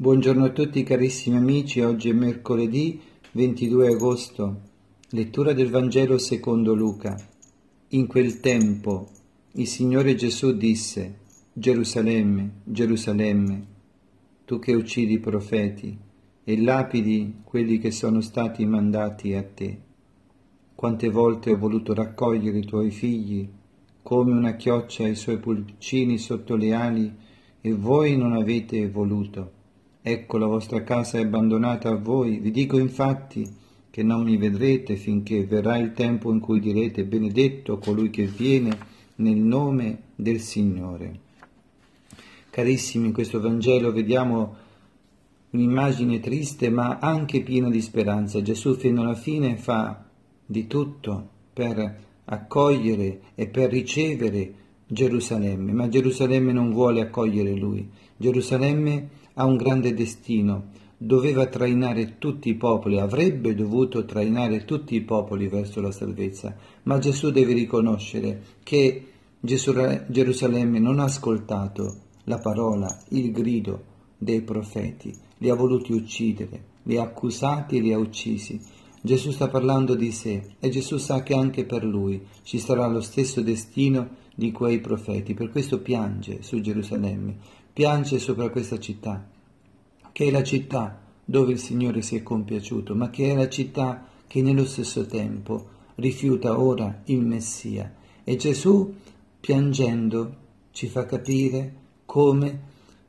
Buongiorno a tutti carissimi amici, oggi è mercoledì 22 agosto, lettura del Vangelo secondo Luca. In quel tempo il Signore Gesù disse: Gerusalemme, Gerusalemme, tu che uccidi i profeti e lapidi quelli che sono stati mandati a te. Quante volte ho voluto raccogliere i tuoi figli, come una chioccia i suoi pulcini sotto le ali, e voi non avete voluto. Ecco, la vostra casa è abbandonata a voi. Vi dico infatti che non mi vedrete finché verrà il tempo in cui direte: benedetto colui che viene nel nome del Signore. Carissimi, in questo Vangelo vediamo un'immagine triste ma anche piena di speranza. Gesù fino alla fine fa di tutto per accogliere e per ricevere Gerusalemme, ma Gerusalemme non vuole accogliere lui. Gerusalemme ha un grande destino, doveva trainare tutti i popoli, avrebbe dovuto trainare tutti i popoli verso la salvezza, ma Gesù deve riconoscere che Gerusalemme non ha ascoltato la parola, il grido dei profeti, li ha voluti uccidere, li ha accusati e li ha uccisi. Gesù sta parlando di sé e Gesù sa che anche per lui ci sarà lo stesso destino di quei profeti, per questo piange su Gerusalemme, piange sopra questa città, che è la città dove il Signore si è compiaciuto, ma che è la città che nello stesso tempo rifiuta ora il Messia. E Gesù, piangendo, ci fa capire come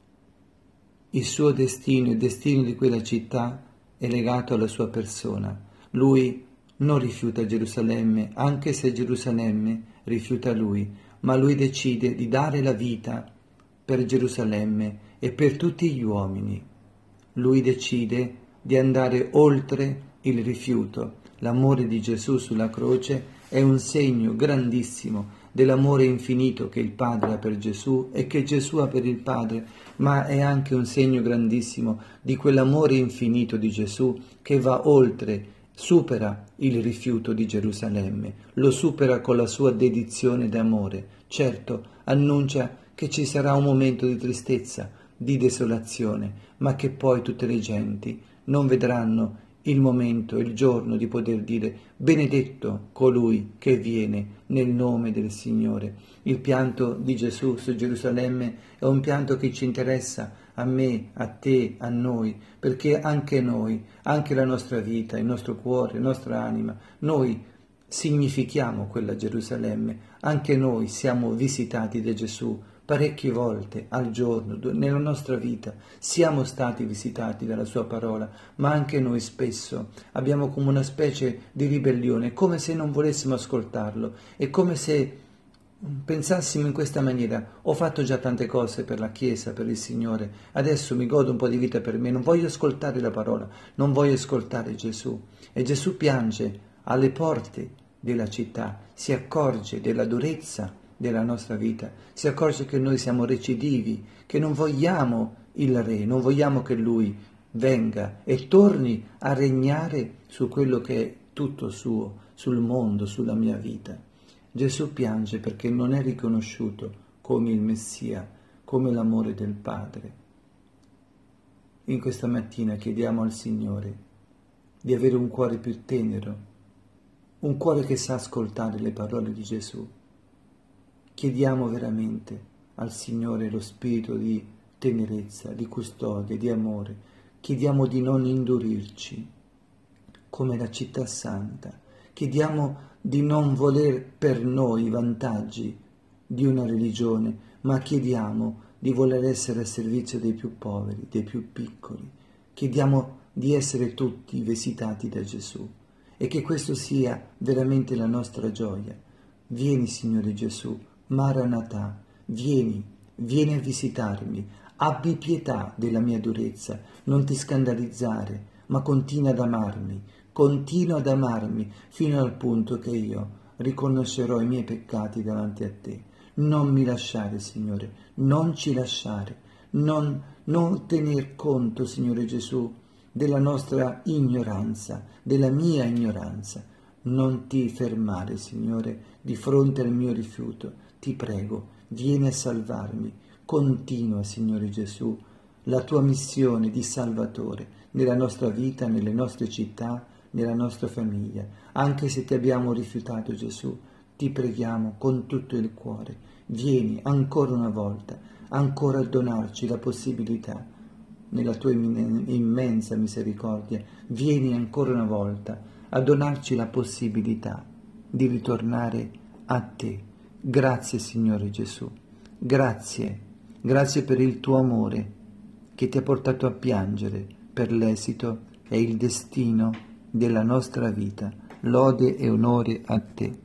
il suo destino, il destino di quella città è legato alla sua persona. Lui non rifiuta Gerusalemme, anche se Gerusalemme rifiuta lui, ma lui decide di dare la vita per Gerusalemme e per tutti gli uomini. Lui decide di andare oltre il rifiuto. L'amore di Gesù sulla croce è un segno grandissimo dell'amore infinito che il Padre ha per Gesù e che Gesù ha per il Padre, ma è anche un segno grandissimo di quell'amore infinito di Gesù che va oltre, supera il rifiuto di Gerusalemme, lo supera con la sua dedizione d'amore. Certo, annuncia che ci sarà un momento di tristezza, di desolazione, ma che poi tutte le genti non vedranno il momento, il giorno di poter dire: benedetto colui che viene nel nome del Signore. Il pianto di Gesù su Gerusalemme è un pianto che ci interessa, a me, a te, a noi, perché anche noi, anche la nostra vita, il nostro cuore, la nostra anima, noi significhiamo quella Gerusalemme, anche noi siamo visitati da Gesù parecchie volte al giorno, nella nostra vita siamo stati visitati dalla sua parola, ma anche noi spesso abbiamo come una specie di ribellione, come se non volessimo ascoltarlo, è come se pensassimo in questa maniera: ho fatto già tante cose per la Chiesa, per il Signore, adesso mi godo un po' di vita per me, non voglio ascoltare la parola, non voglio ascoltare Gesù. E Gesù piange alle porte della città, si accorge della durezza della nostra vita, si accorge che noi siamo recidivi, che non vogliamo il Re, non vogliamo che Lui venga e torni a regnare su quello che è tutto suo, sul mondo, sulla mia vita. Gesù piange perché non è riconosciuto come il Messia, come l'amore del Padre. In questa mattina chiediamo al Signore di avere un cuore più tenero, un cuore che sa ascoltare le parole di Gesù. Chiediamo veramente al Signore lo spirito di tenerezza, di custodia, di amore. Chiediamo di non indurirci come la città santa. Chiediamo di non voler per noi i vantaggi di una religione, ma chiediamo di voler essere a servizio dei più poveri, dei più piccoli. Chiediamo di essere tutti visitati da Gesù e che questo sia veramente la nostra gioia. Vieni, Signore Gesù, Maranatha, vieni, vieni a visitarmi, abbi pietà della mia durezza, non ti scandalizzare, ma continua ad amarmi fino al punto che io riconoscerò i miei peccati davanti a te. Non mi lasciare, Signore, non ci lasciare, non tener conto, Signore Gesù, della nostra ignoranza, della mia ignoranza. Non ti fermare, Signore, di fronte al mio rifiuto. Ti prego, vieni a salvarmi. Continua, Signore Gesù, la tua missione di Salvatore nella nostra vita, nelle nostre città, nella nostra famiglia. Anche se ti abbiamo rifiutato, Gesù, ti preghiamo con tutto il cuore, vieni ancora una volta, ancora a donarci la possibilità, nella tua immensa misericordia, vieni ancora una volta a donarci la possibilità di ritornare a te. Grazie Signore Gesù, grazie, grazie per il tuo amore che ti ha portato a piangere per l'esito e il destino della nostra vita. Lode e onore a te.